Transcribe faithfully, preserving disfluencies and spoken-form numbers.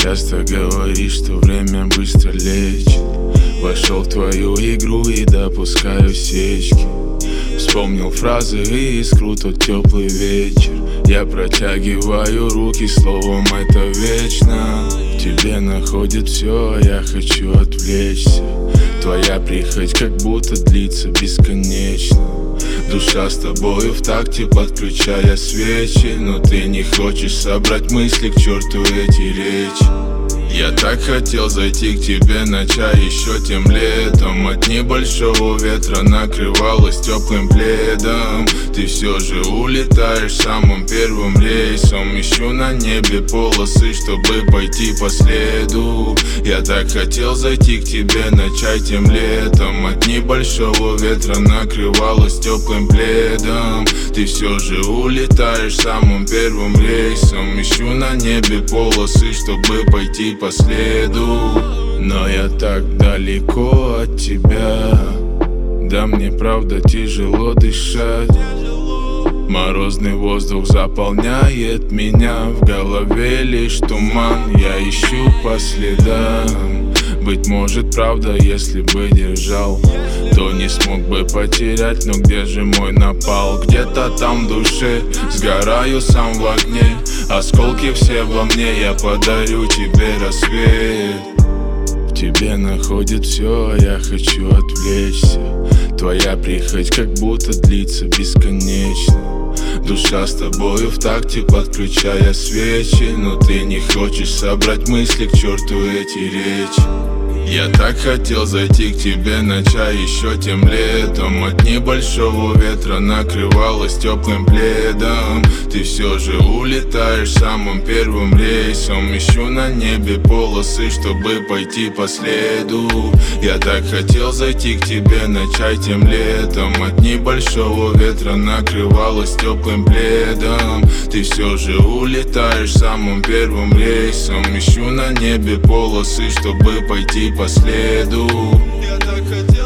часто говоришь, что время быстро лечит. Вошел в твою игру и допускаю сечки. Вспомнил фразы и искру тот теплый вечер. Я протягиваю руки, словом это вечно. В тебе находит все, а я хочу отвлечься. Твоя прихоть как будто длится бесконечно. Душа с тобою в такте, подключая свечи. Но ты не хочешь собрать мысли, к черту эти речи. Я так хотел зайти к тебе на чай еще тем летом. От небольшого ветра накрывалась теплым пледом. Ты все же улетаешь самым первым рейсом. Ищу на небе полосы, чтобы пойти по следу. Я так хотел зайти к тебе на чай тем летом. От небольшого ветра накрывалась теплым пледом. Ты все же улетаешь самым первым рейсом. Ищу на небе полосы, чтобы пойти по следу. Но я так далеко от тебя. Да мне правда тяжело дышать. Морозный воздух заполняет меня. В голове лишь туман, я ищу по следам. Быть может, правда, если бы держал, то не смог бы потерять. Но где же мой напал? Где-то там в душе сгораю сам в огне. Осколки все во мне, я подарю тебе рассвет. В тебе находит все, а я хочу отвлечься. Твоя прихоть как будто длится бесконечно. Душа с тобою в такте, подключая свечи. Но ты не хочешь собрать мысли, к черту эти речи. Я так хотел зайти к тебе на чай еще тем летом. От небольшого ветра накрывалась теплым пледом. Ты все же улетаешь самым первым рейсом. Ищу на небе полосы, чтобы пойти по следу. Я так хотел зайти к тебе на чай тем летом. От небольшого ветра накрывалась теплым пледом. Ты все же улетаешь самым первым рейсом. Ищу на небе полосы, чтобы пойти по следу. Я так хотел